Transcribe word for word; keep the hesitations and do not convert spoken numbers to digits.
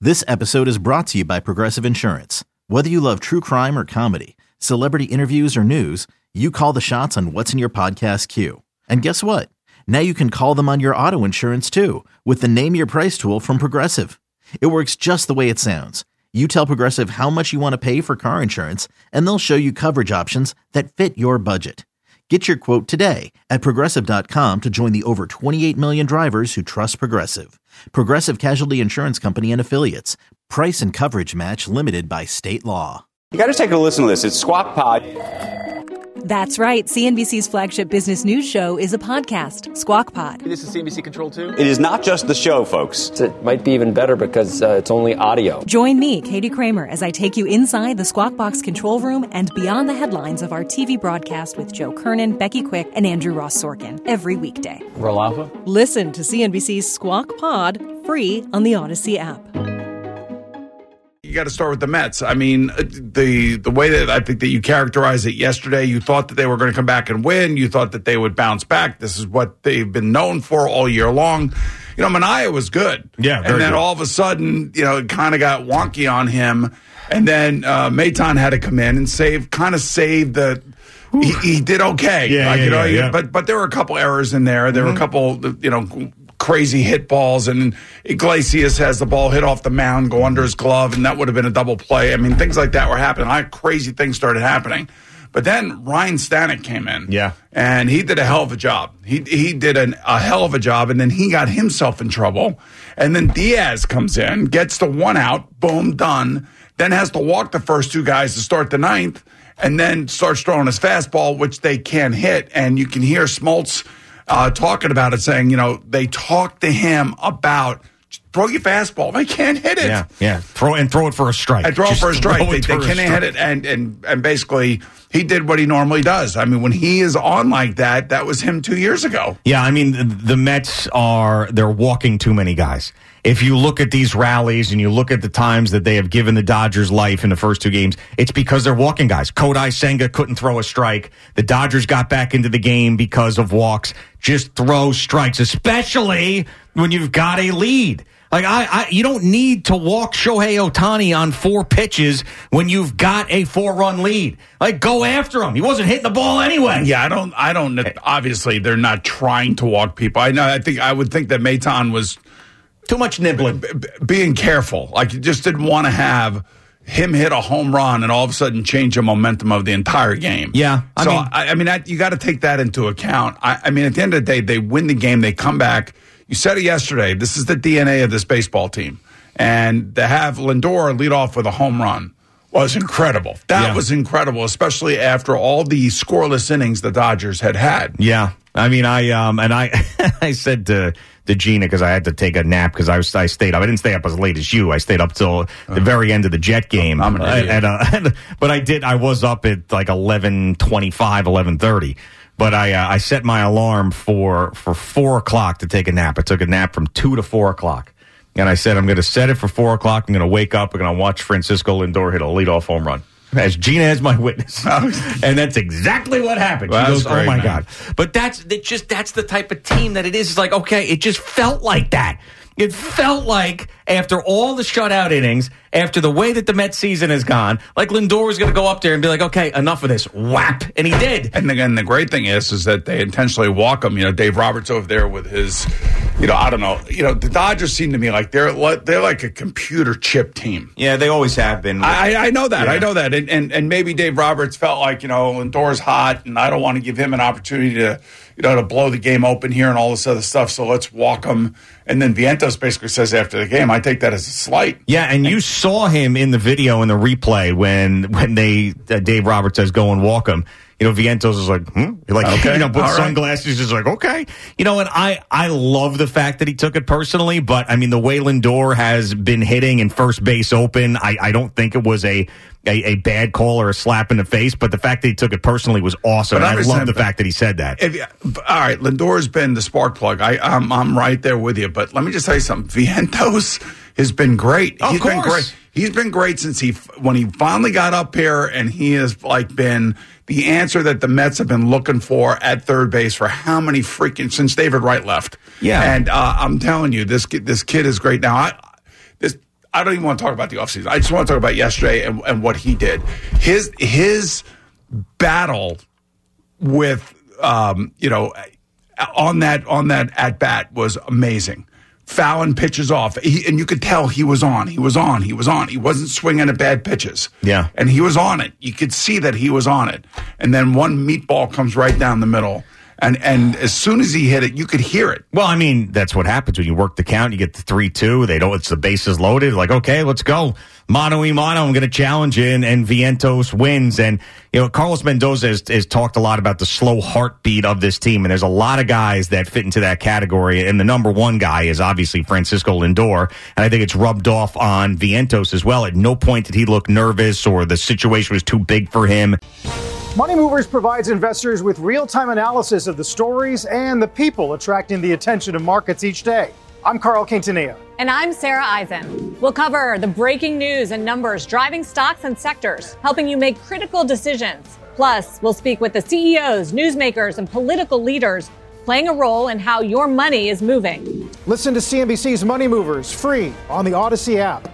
This episode is brought to you by Progressive Insurance. Whether you love true crime or comedy, celebrity interviews or news, you call the shots on what's in your podcast queue. And guess what? Now you can call them on your auto insurance too with the Name Your Price tool from Progressive. It works just the way it sounds. You tell Progressive how much you want to pay for car insurance, and they'll show you coverage options that fit your budget. Get your quote today at Progressive dot com to join the over twenty-eight million drivers who trust Progressive. Progressive Casualty Insurance Company and Affiliates. Price and coverage match limited by state law. You got to take a listen to this. It's Squawk Pod. That's right. C N B C's flagship business news show is a podcast, Squawk Pod. This is C N B C Control too? It is not just the show, folks. It might be even better because uh, it's only audio. Join me, Katie Kramer, as I take you inside the Squawk Box control room and beyond the headlines of our T V broadcast with Joe Kernan, Becky Quick, and Andrew Ross Sorkin every weekday. Roll Alpha? Listen to C N B C's Squawk Pod free on the Odyssey app. You got to start with the Mets. I mean, the the way that I think that you characterized it yesterday, you thought that they were going to come back and win. You thought that they would bounce back. This is what they've been known for all year long. You know, Manaea was good. Yeah, very And then good. all of a sudden, you know, it kind of got wonky on him. And then uh, Maton had to come in and save, kind of save the. He, he did okay. Yeah, like, yeah, you know, yeah, he- yeah. But but there were a couple errors in there. There Mm-hmm. were a couple, you know, crazy hit balls, and Iglesias has the ball hit off the mound, go under his glove, and that would have been a double play. I mean, things like that were happening. A lot of crazy things started happening. But then Ryan Stanek came in. Yeah. And he did a hell of a job. He he did an, a hell of a job, and then he got himself in trouble. And then Diaz comes in, gets the one out, boom, done. Then has to walk the first two guys to start the ninth, and then starts throwing his fastball, which they can't hit. And you can hear Smoltz uh, talking about it, saying, you know, they talked to him about throw your fastball. They can't hit it. Yeah, yeah. Throw and throw it for a strike. And throw it Just for a strike. throw They, it they for a can't hit strike. it. And, and, and basically, he did what he normally does. I mean, when he is on like that, that was him two years ago. Yeah, I mean, the, the Mets are, they're walking too many guys. If you look at these rallies and you look at the times that they have given the Dodgers life in the first two games, it's because they're walking guys. Kodai Senga couldn't throw a strike. The Dodgers got back into the game because of walks. Just throw strikes, especially when you've got a lead. Like, I, I, you don't need to walk Shohei Ohtani on four pitches when you've got a four-run lead. Like, go after him. He wasn't hitting the ball anyway. Yeah, I don't, I don't, obviously, they're not trying to walk people. I know, I think, I would think that Maton was Too much nibbling. b- b- being careful. Like, you just didn't want to have him hit a home run and all of a sudden change the momentum of the entire game. Yeah, I so, mean- I, I mean, that, you got to take that into account. I, I mean, at the end of the day, they win the game, they come back. You said it yesterday. This is the D N A of this baseball team. And to have Lindor lead off with a home run was incredible. That Yeah. was incredible, especially after all the scoreless innings the Dodgers had had. Yeah, I mean, I um, and I, I said to to Gina because I had to take a nap because I was I stayed up. I didn't stay up as late as you. I stayed up till the very end of the Jet game. I'm an idiot. And, uh, and, but I did. I was up at like eleven twenty-five, eleven thirty. But I uh, I set my alarm for for four o'clock to take a nap. I took a nap from two to four o'clock, and I said I'm going to set it for four o'clock. I'm going to wake up. I'm going to watch Francisco Lindor hit a leadoff home run. As Gina is my witness, and that's exactly what happened. She Well, goes, that's great, "Oh my man. God!" But that's it just that's the type of team that it is. It's like, okay, it just felt like that. It felt like after all the shutout innings, after the way that the Mets season has gone, like Lindor was going to go up there and be like, okay, enough of this. Whap. And he did. And again, the great thing is, is that they intentionally walk him. You know, Dave Roberts over there with his, you know, I don't know. You know, the Dodgers seem to me like they're like, they're like a computer chip team. Yeah, they always have been. I, I know that. Yeah. I know that. And, and and maybe Dave Roberts felt like, you know, Lindor's hot, and I don't want to give him an opportunity to, you know, to blow the game open here and all this other stuff. So let's walk him. And then Vientos basically says after the game, I take that as a slight. Yeah, and you saw him in the video in the replay when when they uh, Dave Roberts says go and walk him. You know, Vientos is like, hmm? Like, Okay, you know, put all right. sunglasses, just like, okay. You know, and I, I love the fact that he took it personally, but, I mean, the way Lindor has been hitting in first base open, I, I don't think it was a, a, a bad call or a slap in the face, but the fact that he took it personally was awesome. But And I understand, love the but fact that he said that. If, all right, Lindor's been the spark plug. I, I'm, I'm right there with you. But let me just tell you something. Vientos has been great. Of He's been course. great. He's been great since he when he finally got up here, and he has like been the answer that the Mets have been looking for at third base for how many freaking since David Wright left. Yeah. And uh, I'm telling you, this kid, this kid is great. Now, I this I don't even want to talk about the offseason. I just want to talk about yesterday and, and what he did. His his battle with um, you know on that on that at bat was amazing. Fouling pitches off, he, and you could tell he was on. He was on. He was on. He wasn't swinging at bad pitches. Yeah, and he was on it. You could see that he was on it. And then one meatball comes right down the middle. And and as soon as he hit it, you could hear it. Well, I mean, that's what happens when you work the count. You get the three two. They don't. It's the bases loaded. Like, okay, let's go. Mano y mano. I'm going to challenge you, and, and Vientos wins. And you know, Carlos Mendoza has, has talked a lot about the slow heartbeat of this team, and there's a lot of guys that fit into that category. And the number one guy is obviously Francisco Lindor, and I think it's rubbed off on Vientos as well. At no point did he look nervous or the situation was too big for him. Money Movers provides investors with real-time analysis of the stories and the people attracting the attention of markets each day. I'm Carl Quintanilla. And I'm Sarah Eisen. We'll cover the breaking news and numbers driving stocks and sectors, helping you make critical decisions. Plus, we'll speak with the C E Os, newsmakers, and political leaders playing a role in how your money is moving. Listen to C N B C's Money Movers free on the Odyssey app.